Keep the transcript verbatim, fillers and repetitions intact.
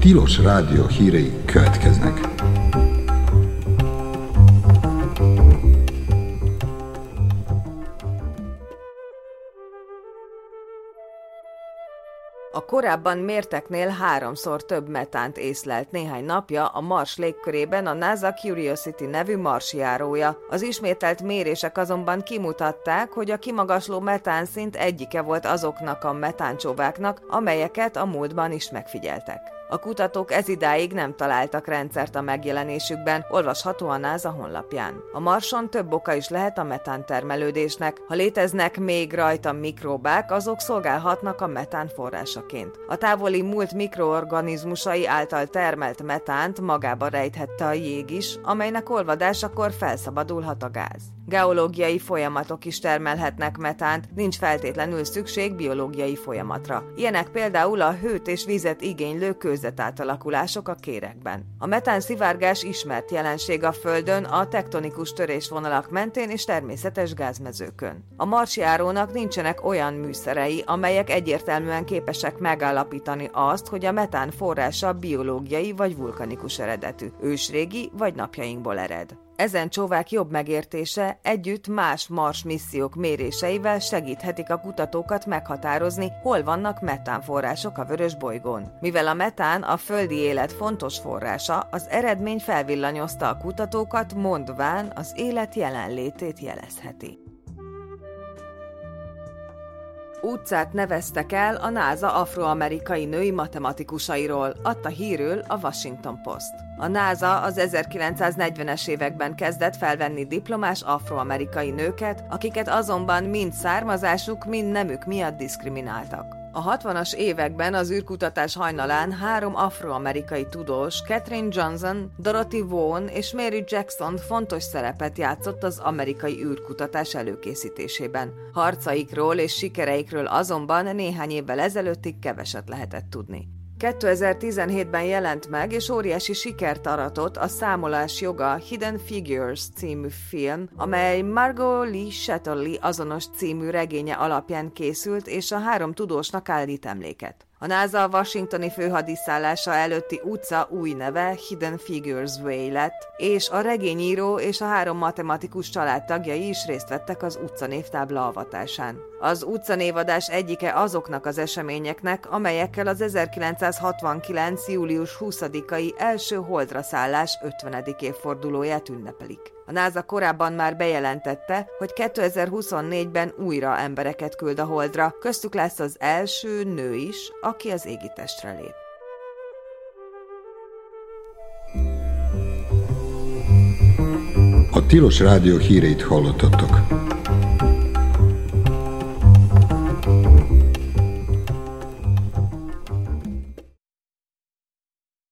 Tilos Rádió hírei következnek. A korábban mérteknél háromszor több metánt észlelt néhány napja a Mars légkörében a NASA Curiosity nevű marsjárója. Az ismételt mérések azonban kimutatták, hogy a kimagasló metánszint egyike volt azoknak a metáncsóváknak, amelyeket a múltban is megfigyeltek. A kutatók ezidáig nem találtak rendszert a megjelenésükben, olvasható a NASA honlapján. A Marson több oka is lehet a metán termelődésnek. Ha léteznek még rajta mikróbák, azok szolgálhatnak a metán forrásaként. A távoli múlt mikroorganizmusai által termelt metánt magába rejthette a jég is, amelynek olvadásakor felszabadulhat a gáz. Geológiai folyamatok is termelhetnek metánt, nincs feltétlenül szükség biológiai folyamatra. Ilyenek például a hőt és vizet igénylő kőzetátalakulások a kérekben. A metán szivárgás ismert jelenség a Földön, a tektonikus törésvonalak mentén és természetes gázmezőkön. A marsjárónak nincsenek olyan műszerei, amelyek egyértelműen képesek megállapítani azt, hogy a metán forrása biológiai vagy vulkanikus eredetű, ősrégi vagy napjainkból ered. Ezen csóvák jobb megértése együtt más Mars missziók méréseivel segíthetik a kutatókat meghatározni, hol vannak metánforrások a vörös bolygón. Mivel a metán a földi élet fontos forrása, az eredmény felvillanyozta a kutatókat, mondván az élet jelenlétét jelezheti. Utcát neveztek el a NASA afroamerikai női matematikusairól, adta hírül a Washington Post. A NASA az ezerkilencszáznegyvenes években kezdett felvenni diplomás afroamerikai nőket, akiket azonban mind származásuk, mind nemük miatt diszkrimináltak. A hatvanas években az űrkutatás hajnalán három afroamerikai tudós, Katherine Johnson, Dorothy Vaughan és Mary Jackson fontos szerepet játszott az amerikai űrkutatás előkészítésében. Harcaikról és sikereikről azonban néhány évvel ezelőttig keveset lehetett tudni. kétezer-tizenhétben jelent meg, és óriási sikert aratott a Számolás joga Hidden Figures című film, amely Margot Lee Shetterly azonos című regénye alapján készült, és a három tudósnak állít emléket. A NASA washingtoni főhadiszállása előtti utca új neve Hidden Figures Way lett, és a regényíró és a három matematikus családtagjai is részt vettek az utcanévtábla avatásán. Az utcanévadás egyike azoknak az eseményeknek, amelyekkel az ezerkilencszázhatvankilenc. július huszadikai első holdra szállás ötvenedik évfordulóját ünnepelik. A NASA korábban már bejelentette, hogy kétezer-huszonnégyben újra embereket küld a holdra, köztük lesz az első nő is, aki az égitestre lép. A Tilos Rádió híreit hallottatok.